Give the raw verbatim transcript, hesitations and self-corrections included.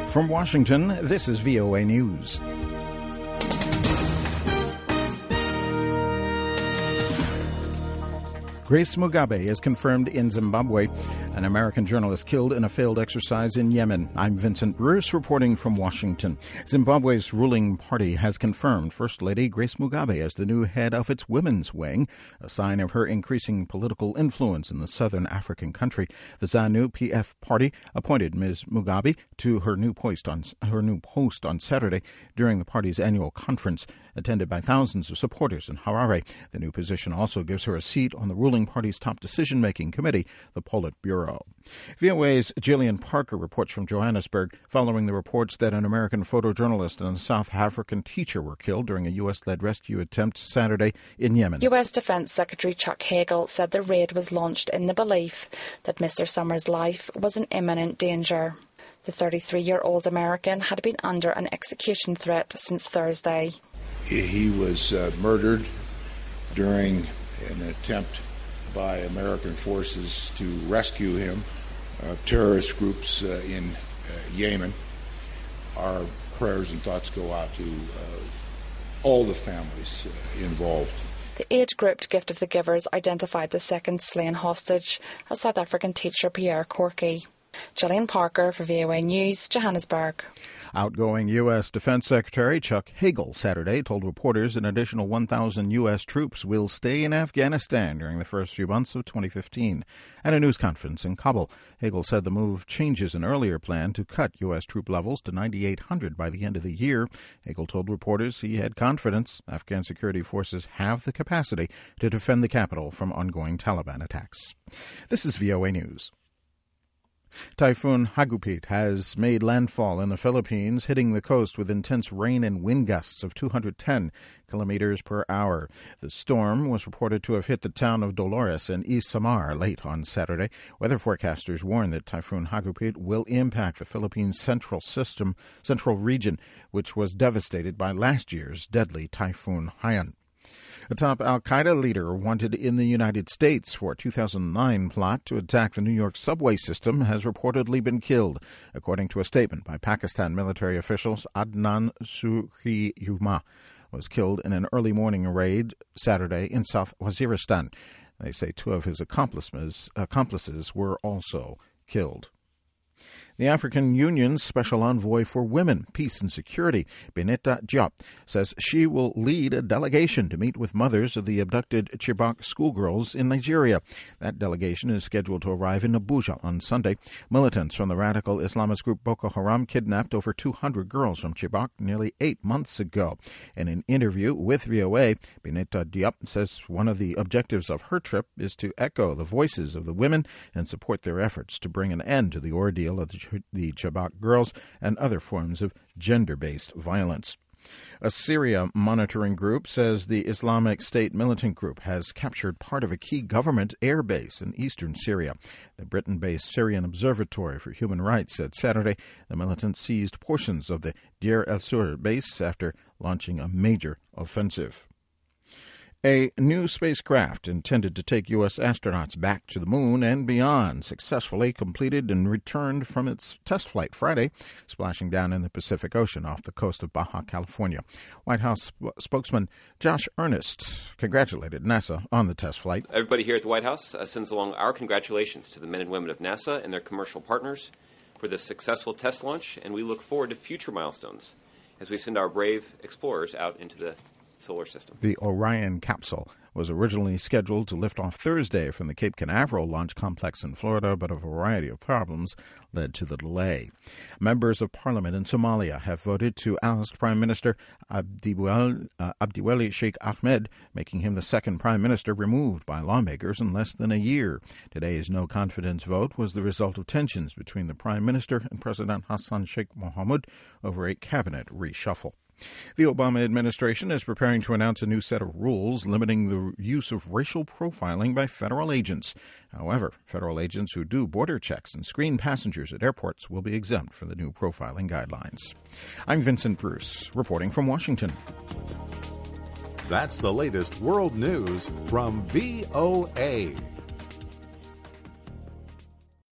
From Washington, this is V O A News. Grace Mugabe is confirmed in Zimbabwe. An American journalist killed in a failed exercise in Yemen. I'm Vincent Bruce reporting from Washington. Zimbabwe's ruling party has confirmed First Lady Grace Mugabe as the new head of its women's wing, a sign of her increasing political influence in the southern African country. The ZANU P F party appointed Miz Mugabe to her new post on her new post on Saturday during the party's annual conference, attended by thousands of supporters in Harare. The new position also gives her a seat on the ruling party's top decision-making committee, the Politburo. V O A's Jillian Parker reports from Johannesburg following the reports that an American photojournalist and a South African teacher were killed during a U S-led rescue attempt Saturday in Yemen. U S Defense Secretary Chuck Hagel said the raid was launched in the belief that Mister Summers' life was in imminent danger. The thirty-three-year-old American had been under an execution threat since Thursday. He was uh, murdered during an attempt by American forces to rescue him. Uh, terrorist groups uh, in uh, Yemen. Our prayers and thoughts go out to uh, all the families uh, involved. The age-grouped Gift of the Givers identified the second slain hostage as South African teacher Pierre Corky. Gillian Parker for V O A News, Johannesburg. Outgoing U S Defense Secretary Chuck Hagel Saturday told reporters an additional one thousand U S troops will stay in Afghanistan during the first few months of twenty fifteen. At a news conference in Kabul, Hagel said the move changes an earlier plan to cut U S troop levels to ninety-eight hundred by the end of the year. Hagel told reporters he had confidence Afghan security forces have the capacity to defend the capital from ongoing Taliban attacks. This is V O A News. Typhoon Hagupit has made landfall in the Philippines, hitting the coast with intense rain and wind gusts of two hundred ten kilometers per hour. The storm was reported to have hit the town of Dolores and East Samar late on Saturday. Weather forecasters warn that Typhoon Hagupit will impact the Philippines' central system, central region, which was devastated by last year's deadly Typhoon Haiyan. A top al-Qaeda leader wanted in the United States for a two thousand nine plot to attack the New York subway system has reportedly been killed. According to a statement by Pakistan military officials, Adnan Suhiyuma was killed in an early morning raid Saturday in South Waziristan. They say two of his accomplices, accomplices were also killed. The African Union's Special Envoy for Women, Peace and Security, Bineta Diop, says she will lead a delegation to meet with mothers of the abducted Chibok schoolgirls in Nigeria. That delegation is scheduled to arrive in Abuja on Sunday. Militants from the radical Islamist group Boko Haram kidnapped over two hundred girls from Chibok nearly eight months ago. In an interview with V O A, Bineta Diop says one of the objectives of her trip is to echo the voices of the women and support their efforts to bring an end to the ordeal of the the Chibok girls and other forms of gender-based violence. A Syria monitoring group says the Islamic State militant group has captured part of a key government air base in eastern Syria. The Britain-based Syrian Observatory for Human Rights said Saturday the militants seized portions of the Deir el-Sur base after launching a major offensive. A new spacecraft intended to take U S astronauts back to the moon and beyond successfully completed and returned from its test flight Friday, splashing down in the Pacific Ocean off the coast of Baja California. White House spokesman Josh Earnest congratulated NASA on the test flight. Everybody here at the White House uh, sends along our congratulations to the men and women of NASA and their commercial partners for this successful test launch, and we look forward to future milestones as we send our brave explorers out into the solar system. The Orion capsule was originally scheduled to lift off Thursday from the Cape Canaveral launch complex in Florida, but a variety of problems led to the delay. Members of Parliament in Somalia have voted to oust Prime Minister Abdiwel, uh, Abdiweli Sheikh Ahmed, making him the second Prime Minister removed by lawmakers in less than a year. Today's no-confidence vote was the result of tensions between the Prime Minister and President Hassan Sheikh Mohamud over a cabinet reshuffle. The Obama administration is preparing to announce a new set of rules limiting the use of racial profiling by federal agents. However, federal agents who do border checks and screen passengers at airports will be exempt from the new profiling guidelines. I'm Vincent Bruce, reporting from Washington. That's the latest world news from V O A.